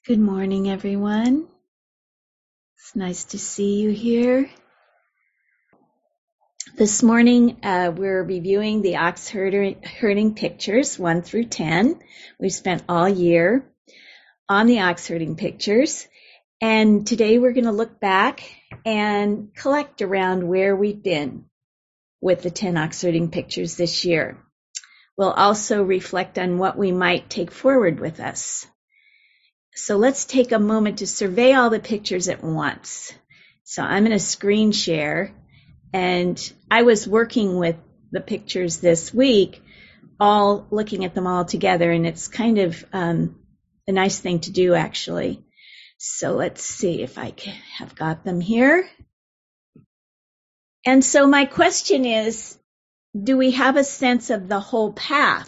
Good morning, everyone. It's nice to see you here. This morning, we're reviewing the ox herding pictures 1 through 10. We've spent all year on the ox herding pictures, and today we're going to look back and collect around where we've been with the 10 ox herding pictures this year. We'll also reflect on what we might take forward with us. So let's take a moment to survey all the pictures at once. So I'm going to screen share, and I was working with the pictures this week, all looking at them all together, and it's kind of a nice thing to do, actually. So let's see if I have got them here. And so my question is, do we have a sense of the whole path?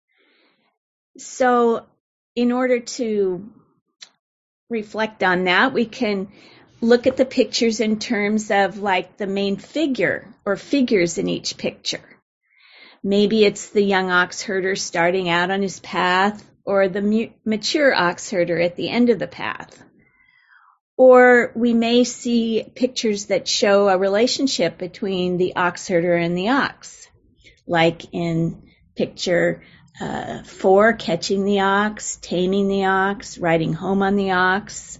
So in order to reflect on that, we can look at the pictures in terms of like the main figure or figures in each picture. Maybe it's the young ox herder starting out on his path, or the mature ox herder at the end of the path. Or we may see pictures that show a relationship between the ox herder and the ox, like in picture 4, catching the ox, taming the ox, riding home on the ox.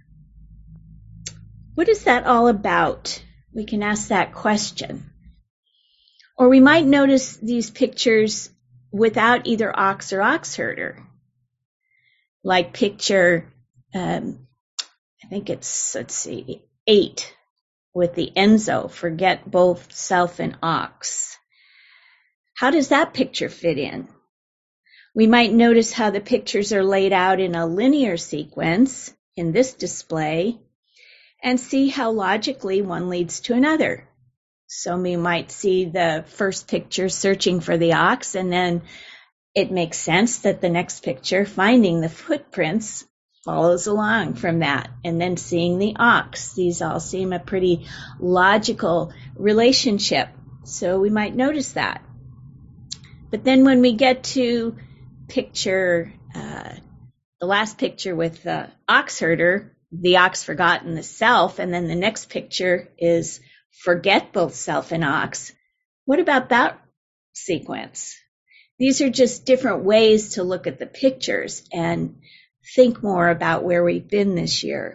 What is that all about? We can ask that question. Or we might notice these pictures without either ox or ox herder. Like picture, I think it's, 8, with the Enzo, forget both self and ox. How does that picture fit in? We might notice how the pictures are laid out in a linear sequence in this display, and see how logically one leads to another. So we might see the first picture searching for the ox, and then it makes sense that the next picture, finding the footprints, follows along from that, and then seeing the ox. These all seem a pretty logical relationship, so we might notice that. But then when we get to picture, the last picture with the ox herder, the ox forgotten the self, and then the next picture is forget both self and ox. What about that sequence? These are just different ways to look at the pictures and think more about where we've been this year.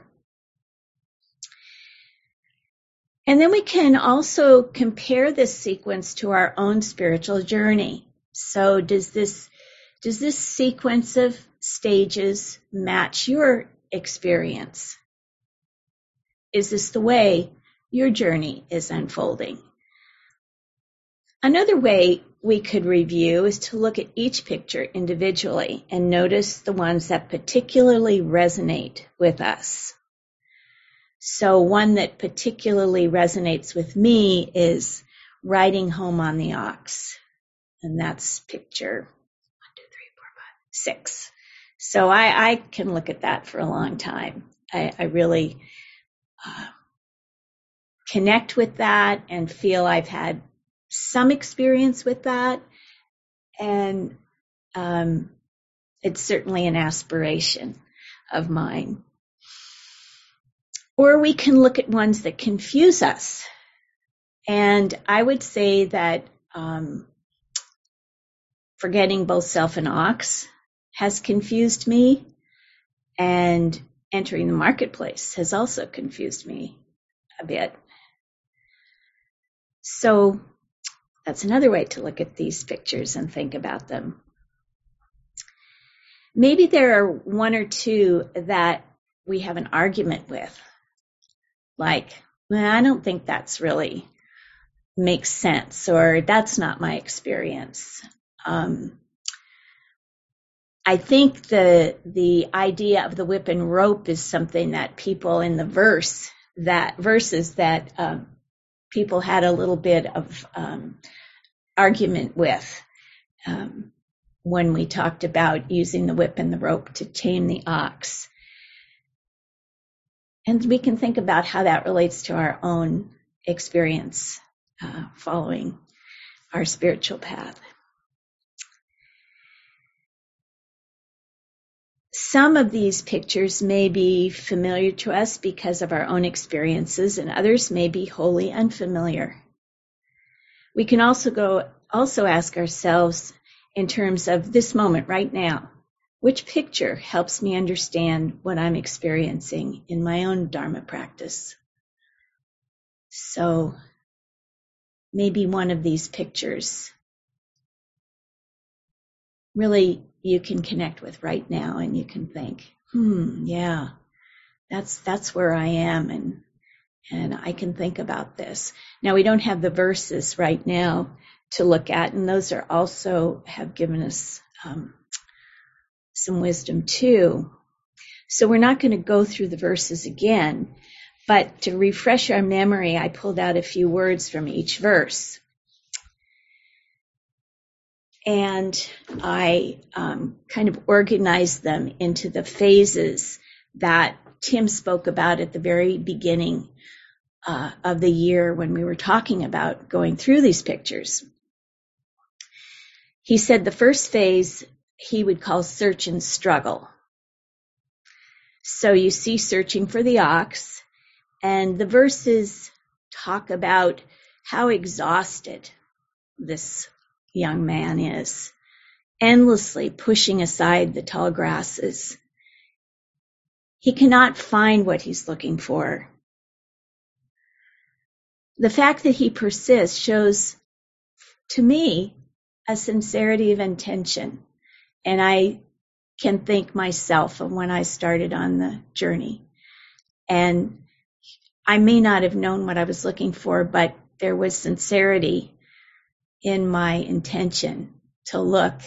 And then we can also compare this sequence to our own spiritual journey. So does this sequence of stages match your experience? Is this the way your journey is unfolding? Another way we could review is to look at each picture individually and notice the ones that particularly resonate with us. So one that particularly resonates with me is riding home on the ox. And that's picture 6. So I can look at that for a long time. I really connect with that and feel I've had some experience with that. And it's certainly an aspiration of mine. Or we can look at ones that confuse us. And I would say that forgetting both self and ox has confused me, and entering the marketplace has also confused me a bit. So that's another way to look at these pictures and think about them. Maybe there are one or two that we have an argument with, like, well, I don't think that's really makes sense, or that's not my experience. I think the idea of the whip and rope is something that people in the verses that people had a little bit of argument with when we talked about using the whip and the rope to tame the ox. And we can think about how that relates to our own experience following our spiritual path. some of these pictures may be familiar to us because of our own experiences, and others may be wholly unfamiliar. We can also ask ourselves in terms of this moment right now, which picture helps me understand what I'm experiencing in my own Dharma practice? So maybe one of these pictures really you can connect with right now, and you can think, yeah, that's where I am, and I can think about this. Now, we don't have the verses right now to look at, and those are also have given us some wisdom too. So we're not going to go through the verses again, but to refresh our memory, I pulled out a few words from each verse. And I kind of organized them into the phases that Tim spoke about at the very beginning of the year when we were talking about going through these pictures. He said the first phase he would call search and struggle. So you see searching for the ox, and the verses talk about how exhausted this young man is, endlessly pushing aside the tall grasses. He cannot find what he's looking for. The fact that he persists shows, to me, a sincerity of intention. And I can thank myself of when I started on the journey. And I may not have known what I was looking for, but there was sincerity in my intention to look.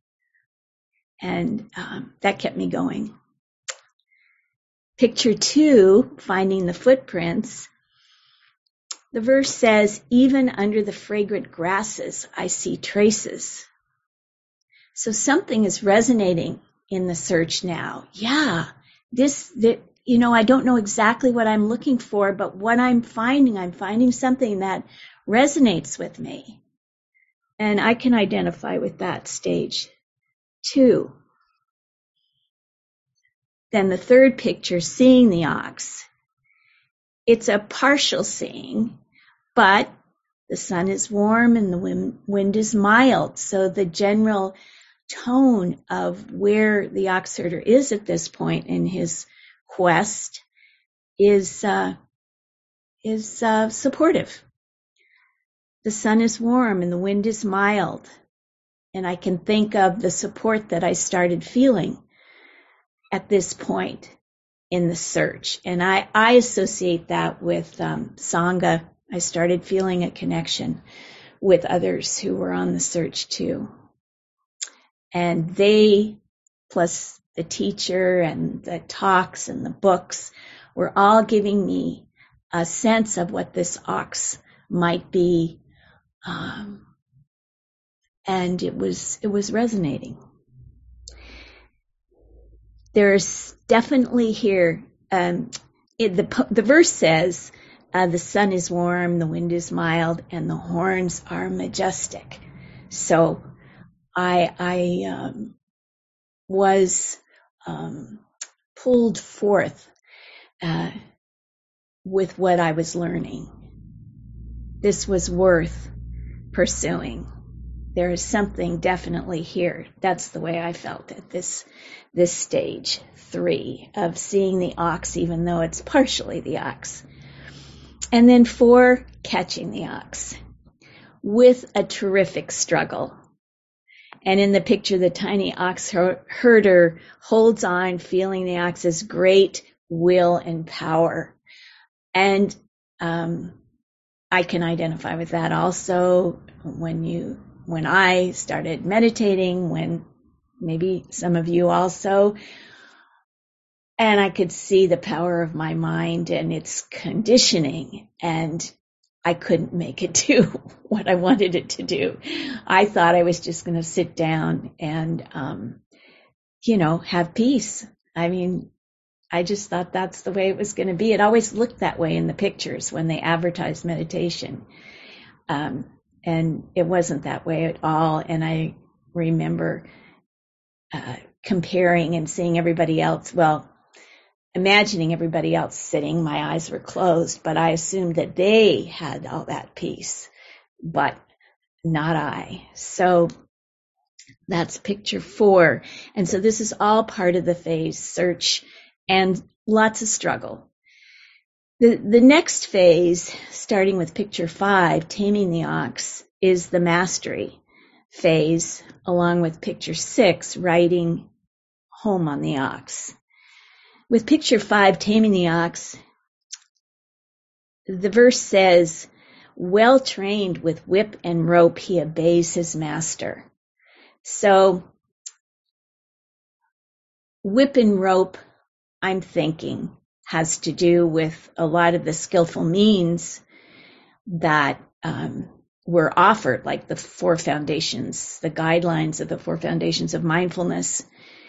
And that kept me going. Picture 2, finding the footprints. The verse says, even under the fragrant grasses, I see traces. So something is resonating in the search now. Yeah, I don't know exactly what I'm looking for, but what I'm finding something that resonates with me. And I can identify with that stage 2. Then the third picture, seeing the ox. It's a partial seeing, but the sun is warm and the wind is mild. So the general tone of where the ox herder is at this point in his quest is supportive. The sun is warm and the wind is mild. And I can think of the support that I started feeling at this point in the search. And I associate that with Sangha. I started feeling a connection with others who were on the search too. And they, plus the teacher and the talks and the books, were all giving me a sense of what this ox might be. And it was resonating. There's definitely here, the verse says, the sun is warm, the wind is mild, and the horns are majestic. So I was pulled forth with what I was learning. This was worth pursuing. There is something definitely here. That's the way I felt at this stage 3 of seeing the ox, even though it's partially the ox. And then 4, catching the ox with a terrific struggle. And in the picture, the tiny ox herder holds on, feeling the ox's great will and power. And I can identify with that also when I started meditating, when maybe some of you also, and I could see the power of my mind and its conditioning, and I couldn't make it do what I wanted it to do. I thought I was just going to sit down and, have peace. I mean, I just thought that's the way it was going to be. It always looked that way in the pictures when they advertised meditation. And it wasn't that way at all. And I remember comparing and seeing everybody else, well, imagining everybody else sitting. My eyes were closed, but I assumed that they had all that peace, but not I. So that's picture 4. And so this is all part of the phase, search and lots of struggle. The next phase, starting with picture 5, taming the ox, is the mastery phase, along with picture 6, riding home on the ox. With picture 5, taming the ox, the verse says, well trained with whip and rope, he obeys his master. So whip and rope, I'm thinking, has to do with a lot of the skillful means that were offered, like the 4 foundations, the guidelines of the 4 foundations of mindfulness,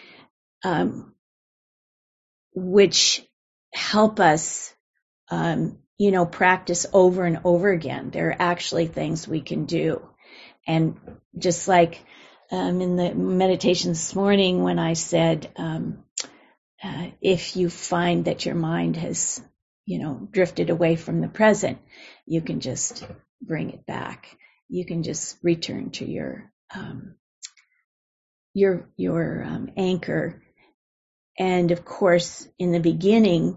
which help us, practice over and over again. There are actually things we can do. And just like in the meditation this morning when I said, if you find that your mind has, drifted away from the present, you can just bring it back. You can just return to your anchor. And of course, in the beginning,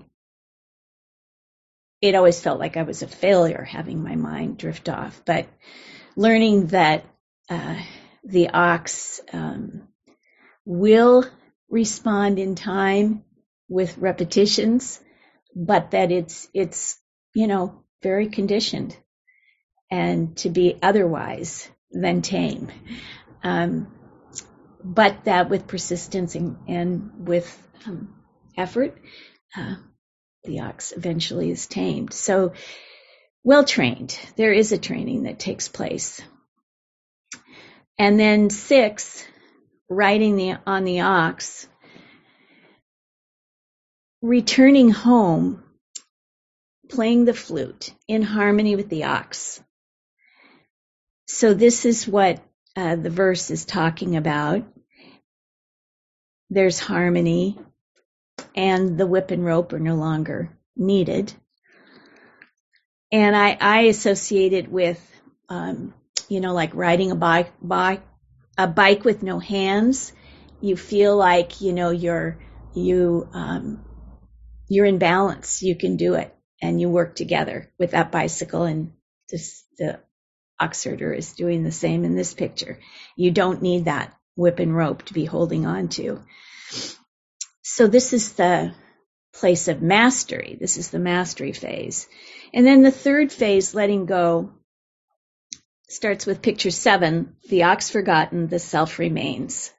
it always felt like I was a failure having my mind drift off. But learning that the ox will respond in time with repetitions, but that it's very conditioned and to be otherwise than tame. But that with persistence and with effort, the ox eventually is tamed. So well trained. There is a training that takes place. And then 6, riding on the ox, returning home, playing the flute in harmony with the ox. So this is what the verse is talking about. There's harmony, and the whip and rope are no longer needed. And I associate it with, like riding a bike with no hands. You feel like, you're in balance. You can do it, and you work together with that bicycle. And the ox herder is doing the same in this picture. You don't need that whip and rope to be holding on to. So this is the place of mastery. This is the mastery phase. And then the third phase, letting go, starts with picture 7, the ox forgotten, the self remains.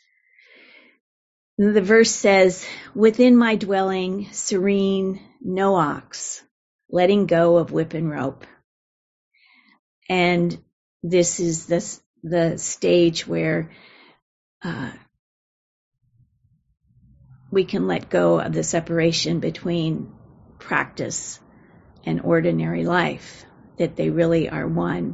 The verse says, within my dwelling, serene, no ox, letting go of whip and rope. And this is the stage where we can let go of the separation between practice and ordinary life, that they really are one.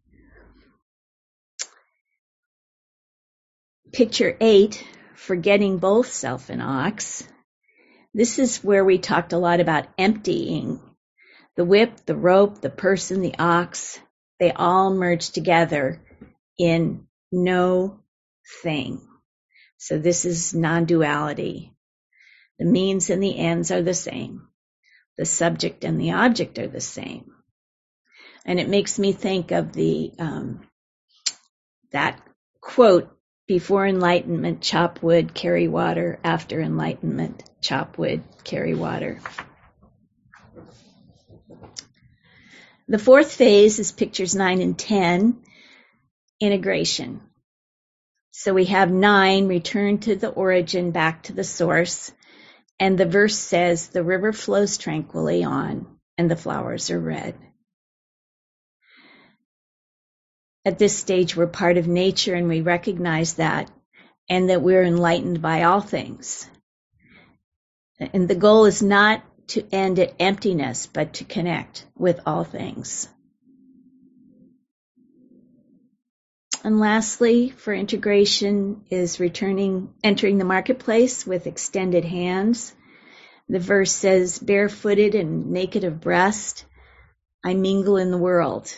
Picture 8, forgetting both self and ox. This is where we talked a lot about emptying. The whip, the rope, the person, the ox, they all merge together in no thing. So this is non-duality. The means and the ends are the same. The subject and the object are the same. And it makes me think of the that quote, before enlightenment, chop wood, carry water. After enlightenment, chop wood, carry water. The fourth phase is pictures 9 and 10, integration. So we have 9, return to the origin, back to the source. And the verse says, the river flows tranquilly on, and the flowers are red. At this stage, we're part of nature, and we recognize that, and that we're enlightened by all things. And the goal is not to end at emptiness, but to connect with all things. And lastly, for integration is entering the marketplace with extended hands. The verse says, barefooted and naked of breast, I mingle in the world.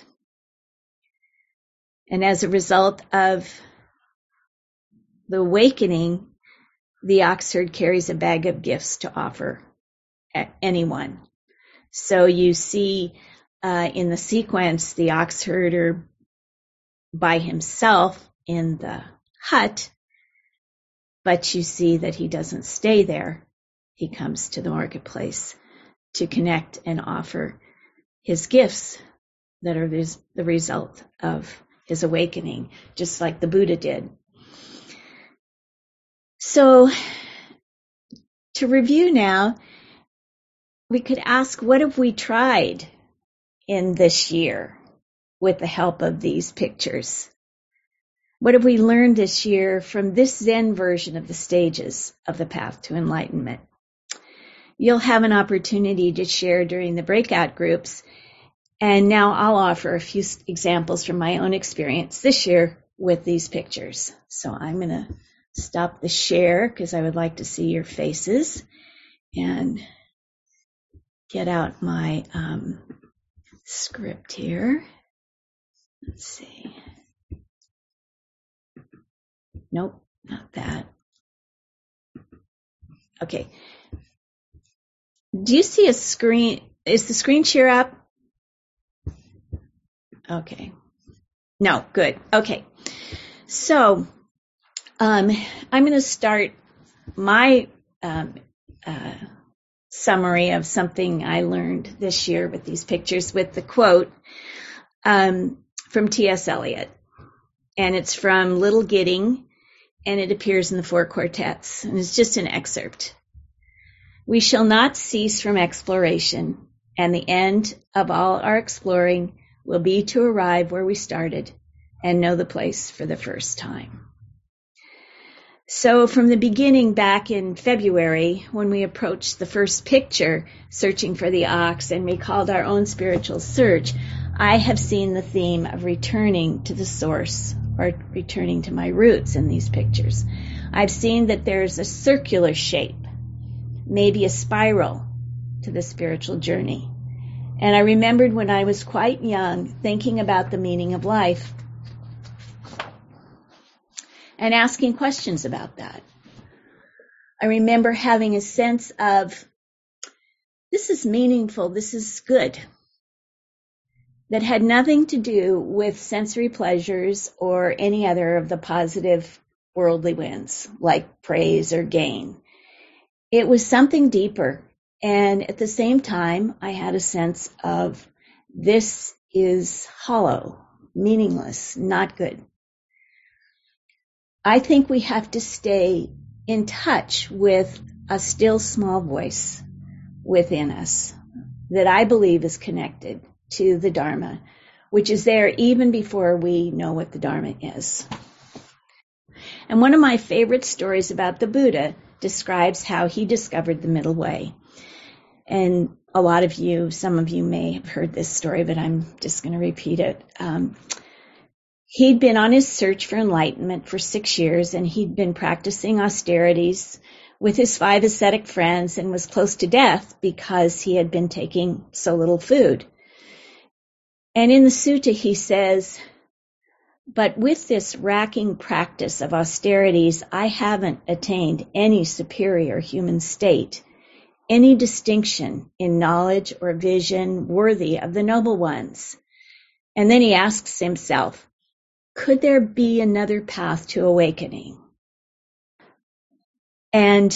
And as a result of the awakening, the ox herd carries a bag of gifts to offer anyone. So you see in the sequence, the ox herder by himself in the hut, but you see that he doesn't stay there. He comes to the marketplace to connect and offer his gifts that are the result of his awakening, just like the Buddha did. So to review now, we could ask, what have we tried in this year with the help of these pictures? What have we learned this year from this Zen version of the stages of the path to enlightenment? You'll have an opportunity to share during the breakout groups, and now I'll offer a few examples from my own experience this year with these pictures. So I'm going to stop the share because I would like to see your faces and get out my script here. Let's see. Nope, not that. Okay. Do you see a screen? Is the screen share up? Okay. No, good. Okay. So I'm going to start my summary of something I learned this year with these pictures with the quote from T.S. Eliot. And it's from Little Gidding, and it appears in the Four Quartets. And it's just an excerpt. We shall not cease from exploration, and the end of all our exploring will be to arrive where we started and know the place for the first time. So from the beginning back in February, when we approached the first picture, searching for the ox, and recalled our own spiritual search, I have seen the theme of returning to the source, or returning to my roots in these pictures. I've seen that there's a circular shape, maybe a spiral to the spiritual journey. And I remembered when I was quite young thinking about the meaning of life and asking questions about that. I remember having a sense of, this is meaningful, this is good, that had nothing to do with sensory pleasures or any other of the positive worldly winds, like praise or gain. It was something deeper. And at the same time, I had a sense of, this is hollow, meaningless, not good. I think we have to stay in touch with a still small voice within us that I believe is connected to the Dharma, which is there even before we know what the Dharma is. And one of my favorite stories about the Buddha describes how he discovered the middle way. And a lot of you, some of you may have heard this story, but I'm just going to repeat it. He'd been on his search for enlightenment for 6 years, and he'd been practicing austerities with his 5 ascetic friends and was close to death because he had been taking so little food. And in the sutta, he says, but with this racking practice of austerities, I haven't attained any superior human state, any distinction in knowledge or vision worthy of the noble ones. And then he asks himself, could there be another path to awakening? And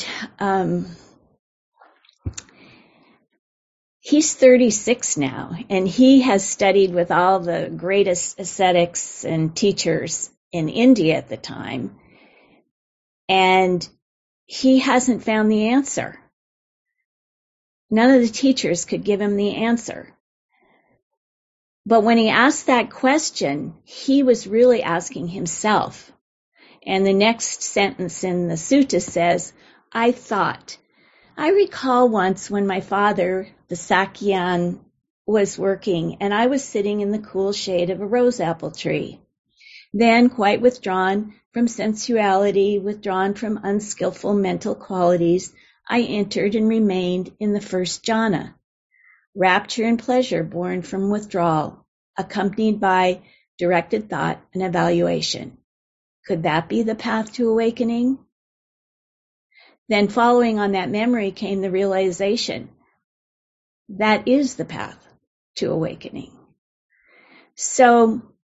he's 36 now, and he has studied with all the greatest ascetics and teachers in India at the time, and he hasn't found the answer. None of the teachers could give him the answer. But when he asked that question, he was really asking himself. And the next sentence in the sutta says, I recall once when my father, the Sakyan, was working, and I was sitting in the cool shade of a rose apple tree. Then, quite withdrawn from sensuality, withdrawn from unskillful mental qualities, I entered and remained in the first jhana, rapture and pleasure born from withdrawal, accompanied by directed thought and evaluation. Could that be the path to awakening? Then following on that memory came the realization that is the path to awakening. So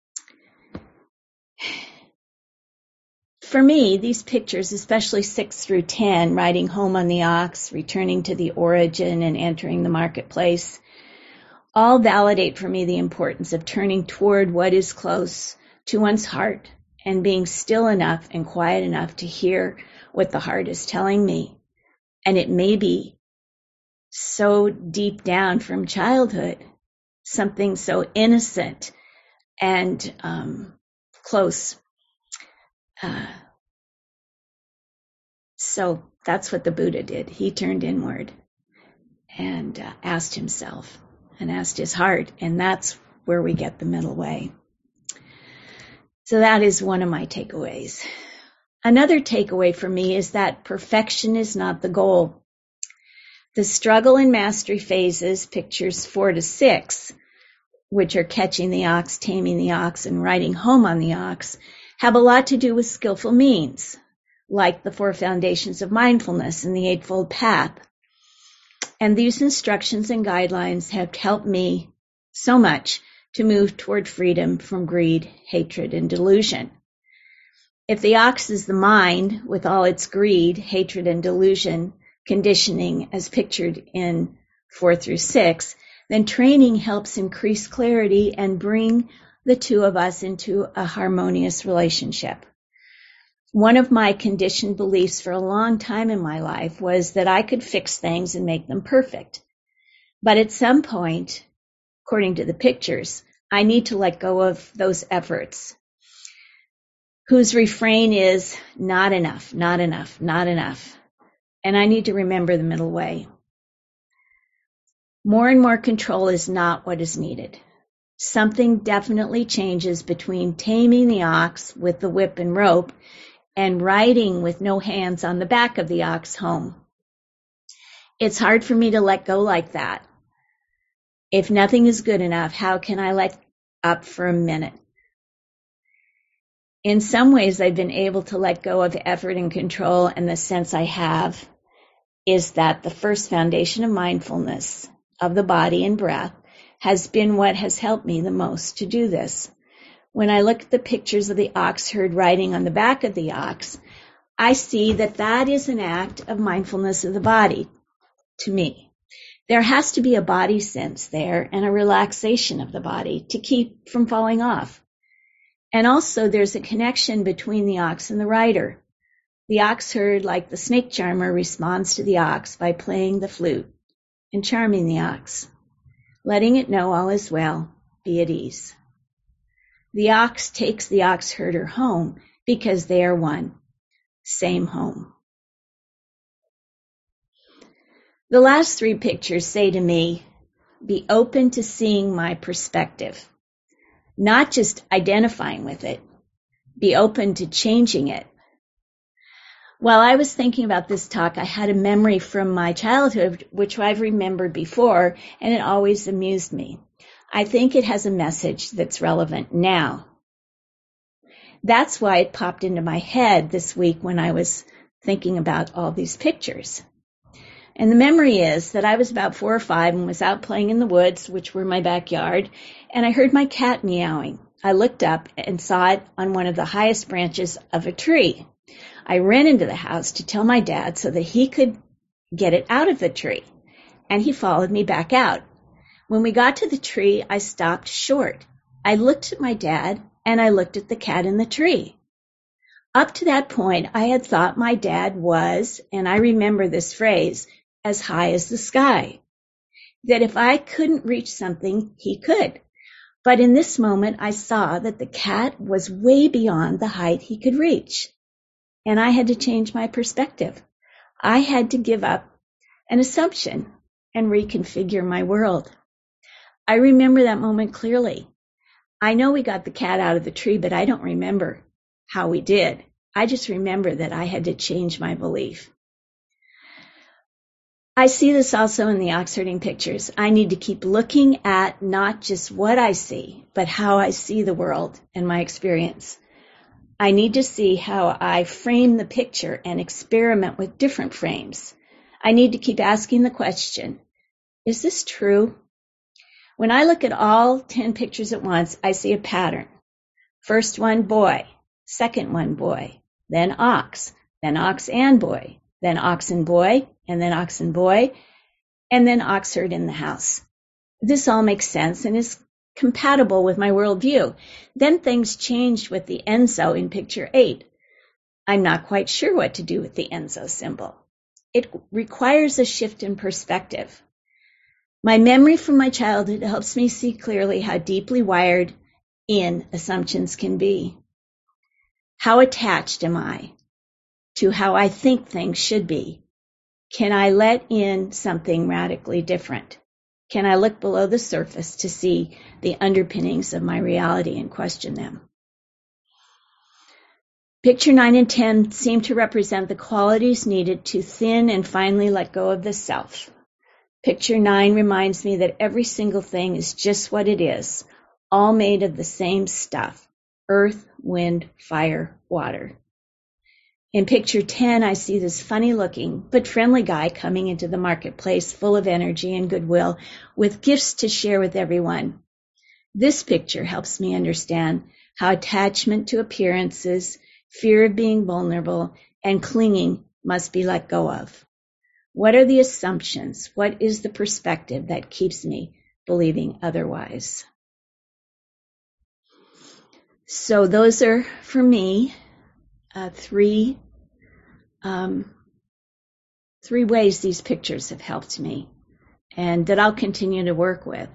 for me, these pictures, especially 6 through 10, riding home on the ox, returning to the origin and entering the marketplace, all validate for me the importance of turning toward what is close to one's heart and being still enough and quiet enough to hear what the heart is telling me. And it may be so deep down from childhood, something so innocent and close. So that's what the Buddha did. He turned inward and asked himself and asked his heart, and that's where we get the middle way. So that is one of my takeaways. Another takeaway for me is that perfection is not the goal. The struggle and mastery phases, pictures 4 to 6, which are catching the ox, taming the ox, and riding home on the ox, have a lot to do with skillful means, like the 4 foundations of mindfulness and the Eightfold Path. And these instructions and guidelines have helped me so much to move toward freedom from greed, hatred, and delusion. If the ox is the mind with all its greed, hatred, and delusion, conditioning as pictured in 4 through 6, then training helps increase clarity and bring the two of us into a harmonious relationship. One of my conditioned beliefs for a long time in my life was that I could fix things and make them perfect. But at some point, according to the pictures, I need to let go of those efforts, whose refrain is not enough, not enough, not enough. And I need to remember the middle way. More and more control is not what is needed. Something definitely changes between taming the ox with the whip and rope and riding with no hands on the back of the ox home. It's hard for me to let go like that. If nothing is good enough, how can I let up for a minute? In some ways, I've been able to let go of effort and control, and the sense I have is that the first foundation of mindfulness of the body and breath has been what has helped me the most to do this. When I look at the pictures of the ox herd riding on the back of the ox, I see that that is an act of mindfulness of the body to me. There has to be a body sense there and a relaxation of the body to keep from falling off. And also there's a connection between the ox and the rider. The ox herd, like the snake charmer, responds to the ox by playing the flute and charming the ox, letting it know all is well, be at ease. The ox takes the ox herder home because they are one, same home. The last 3 pictures say to me, be open to seeing my perspective, not just identifying with it, be open to changing it. While I was thinking about this talk, I had a memory from my childhood, which I've remembered before, and it always amused me. I think it has a message that's relevant now. That's why it popped into my head this week when I was thinking about all these pictures. And the memory is that I was about 4 or 5 and was out playing in the woods, which were my backyard, and I heard my cat meowing. I looked up and saw it on one of the highest branches of a tree. I ran into the house to tell my dad so that he could get it out of the tree, and he followed me back out. When we got to the tree, I stopped short. I looked at my dad, and I looked at the cat in the tree. Up to that point, I had thought my dad was, and I remember this phrase, as high as the sky. That if I couldn't reach something, he could. But in this moment, I saw that the cat was way beyond the height he could reach. And I had to change my perspective. I had to give up an assumption and reconfigure my world. I remember that moment clearly. I know we got the cat out of the tree, but I don't remember how we did. I just remember that I had to change my belief. I see this also in the ox herding pictures. I need to keep looking at not just what I see, but how I see the world and my experience. I need to see how I frame the picture and experiment with different frames. I need to keep asking the question, is this true? When I look at all 10 pictures at once, I see a pattern. First one, boy. Second one, boy. Then ox and boy. Then ox and boy, and then ox and boy, and then ox herd in the house. This all makes sense and is compatible with my worldview. Then things changed with the Enzo in picture 8. I'm not quite sure what to do with the Enzo symbol. It requires a shift in perspective. My memory from my childhood helps me see clearly how deeply wired in assumptions can be. How attached am I to how I think things should be? Can I let in something radically different? Can I look below the surface to see the underpinnings of my reality and question them? Picture 9 and 10 seem to represent the qualities needed to thin and finally let go of the self. Picture 9 reminds me that every single thing is just what it is, all made of the same stuff: earth, wind, fire, water. In picture 10, I see this funny-looking but friendly guy coming into the marketplace full of energy and goodwill with gifts to share with everyone. This picture helps me understand how attachment to appearances, fear of being vulnerable, and clinging must be let go of. What are the assumptions? What is the perspective that keeps me believing otherwise? So those are, for me, three ways these pictures have helped me and that I'll continue to work with.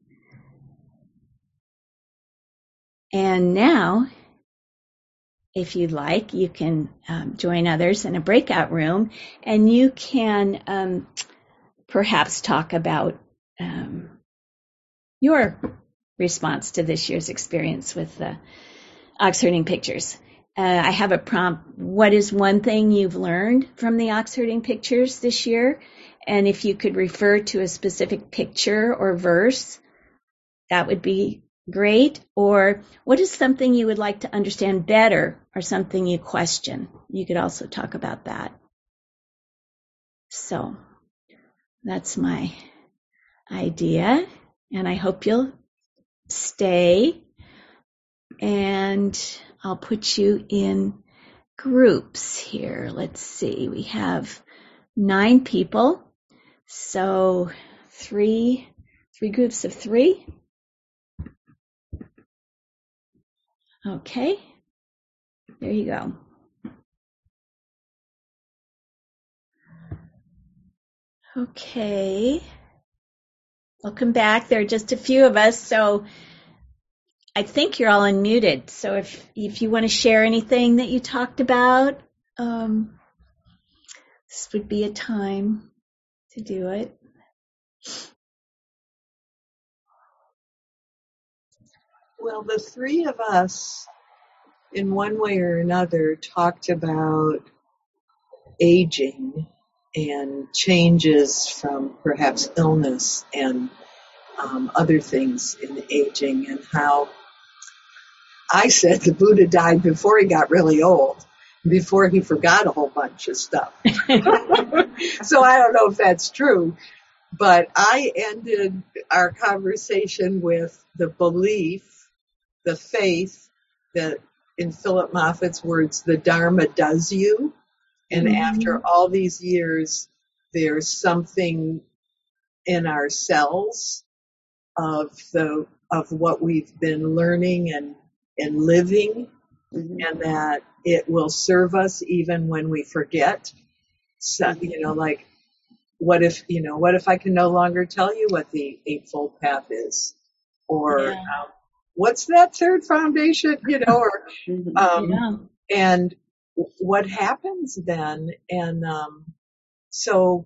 And now, if you'd like, you can join others in a breakout room, and you can perhaps talk about your response to this year's experience with the ox herding pictures. I have a prompt. What is one thing you've learned from the ox herding pictures this year? And if you could refer to a specific picture or verse, that would be great. Or what is something you would like to understand better or something you question? You could also talk about that. So that's my idea. And I hope you'll stay. And I'll put you in groups here. Let's see. We have 9 people. So three groups of 3. Okay. There you go. Okay. Welcome back. There are just a few of us, so I think you're all unmuted. So if you want to share anything that you talked about, this would be a time to do it. Well, the 3 of us, in one way or another, talked about aging and changes from perhaps illness and other things in aging, and how I said the Buddha died before he got really old, before he forgot a whole bunch of stuff. So I don't know if that's true, but I ended our conversation with the belief, the faith that, in Philip Moffat's words, the Dharma does you. And after all these years, there's something in ourselves of what we've been learning and living, and that it will serve us even when we forget. So, like, what if I can no longer tell you what the Eightfold Path is? Or what's that third foundation, and what happens then? And so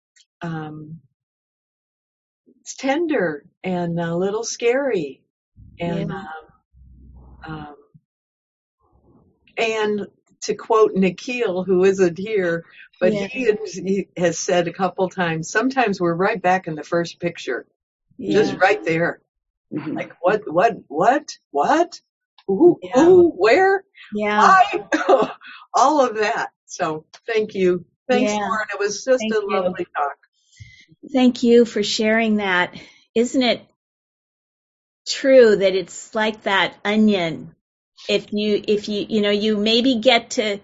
it's tender and a little scary, And, Yeah. And to quote Nikhil, who isn't here, but Yeah. he has said a couple times, sometimes we're right back in the first picture, just Yeah. right there. Mhm. Like, what? Who, Yeah. where, Yeah. why? All of that. So thank you. Thanks, Yeah. Lauren. It was just Thank a you. lovely talk. Thank you for sharing that. Isn't it true that it's like that onion? If you maybe get to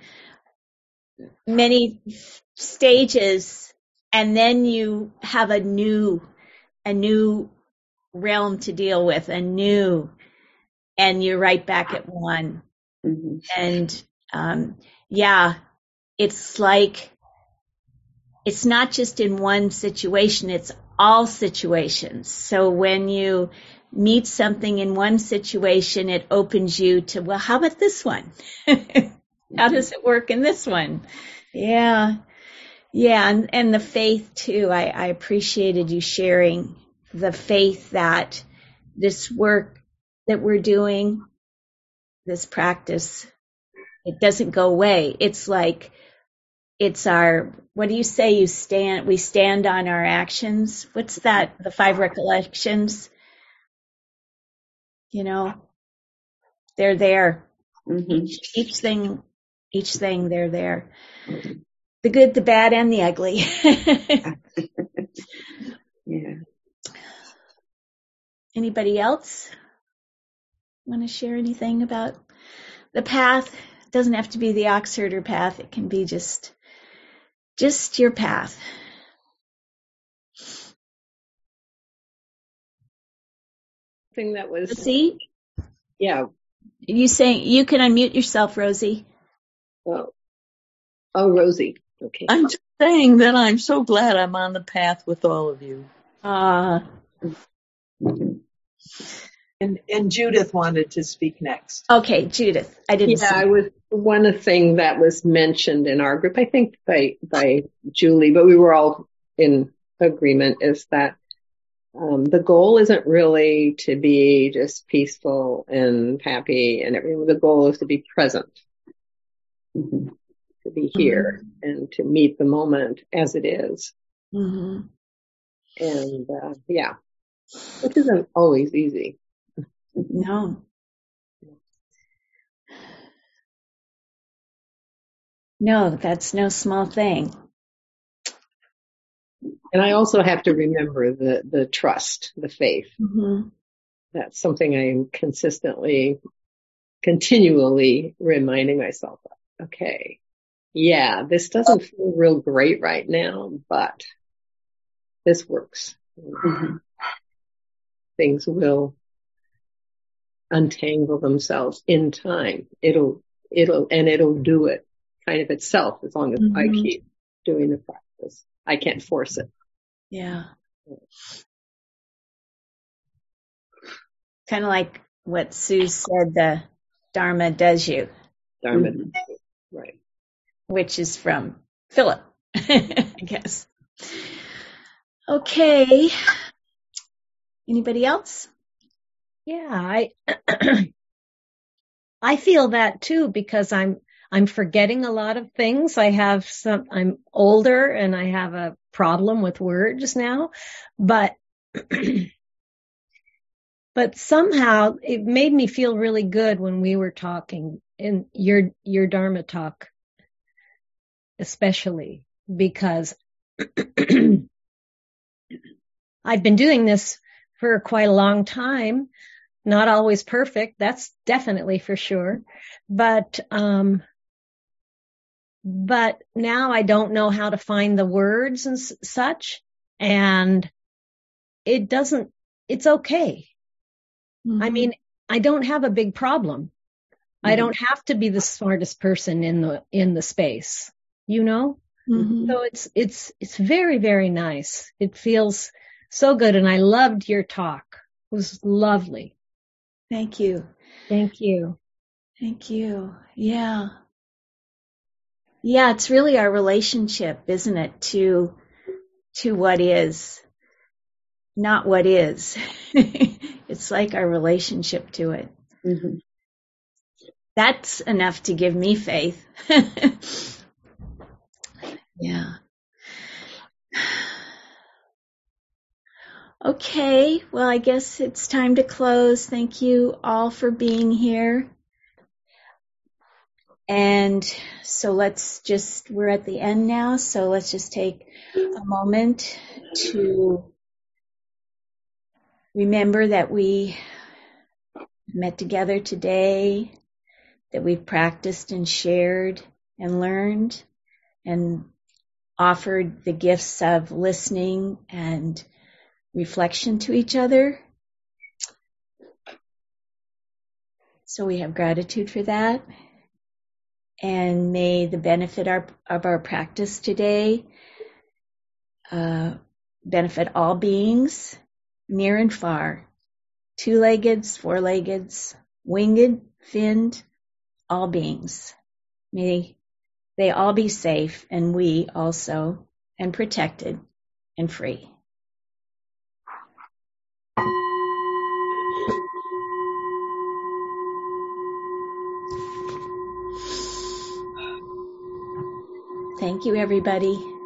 many stages and then you have a new realm to deal with, and you're right back at one. Mhm. And yeah, it's like, it's not just in one situation, it's all situations. So when you meet something in one situation, it opens you to, well, how about this one? How does it work in this one? Yeah. Yeah. And the faith too. I appreciated you sharing the faith that this work that we're doing, this practice, it doesn't go away. It's like, it's our, what do you say? We stand on our actions. What's that? The 5 recollections, they're there. Mhm. Each thing, they're there. The good, the bad, and the ugly. Yeah. Anybody else want to share anything about the path? It doesn't have to be the ox herder path. It can be just your path. Thing that was, See, yeah. you saying you can unmute yourself, Rosie. Oh, Rosie. Okay. I'm just saying that I'm so glad I'm on the path with all of you. And Judith wanted to speak next. Okay, Judith. I didn't Yeah, see. I was one thing that was mentioned in our group, I think by Julie, but we were all in agreement, is that the goal isn't really to be just peaceful and happy and everything. The goal is to be present, Mhm. to be here and to meet the moment as it is. Mm-hmm. And yeah, which isn't always easy. No. No, that's no small thing. And I also have to remember the trust, the faith. Mm-hmm. That's something I'm continually reminding myself of. Okay. Yeah, this doesn't feel real great right now, but this works. Mhm. Things will untangle themselves in time. It'll do it kind of itself as long as I Mm-hmm. keep doing the practice. I can't force it. Yeah. Kind of like what Sue said, the Dharma does you, Dharma. Mhm. Right. which is from Philip, I guess. Okay. Anybody else? Yeah, I feel that too, because I'm forgetting a lot of things. I'm older and I have a problem with words now, but but somehow it made me feel really good when we were talking in your Dharma talk, especially because I've been doing this for quite a long time. Not always perfect. That's definitely for sure. But now I don't know how to find the words and such. And it's okay. Mm-hmm. I mean, I don't have a big problem. Mm-hmm. I don't have to be the smartest person in the space, Mm-hmm. So it's very, very nice. It feels so good. And I loved your talk. It was lovely. Thank you. Thank you. Thank you. Yeah. Yeah, it's really our relationship, isn't it, to what is. not what is. It's like our relationship to it. Mm-hmm. That's enough to give me faith. Yeah. Okay, well, I guess it's time to close. Thank you all for being here. And so we're at the end now, so let's just take a moment to remember that we met together today, that we've practiced and shared and learned and offered the gifts of listening and reflection to each other. So we have gratitude for that. And may the benefit of our practice today benefit all beings, near and far, two-leggeds, four-leggeds, winged, finned, all beings. May they all be safe, and we also, and protected and free. Thank you, everybody.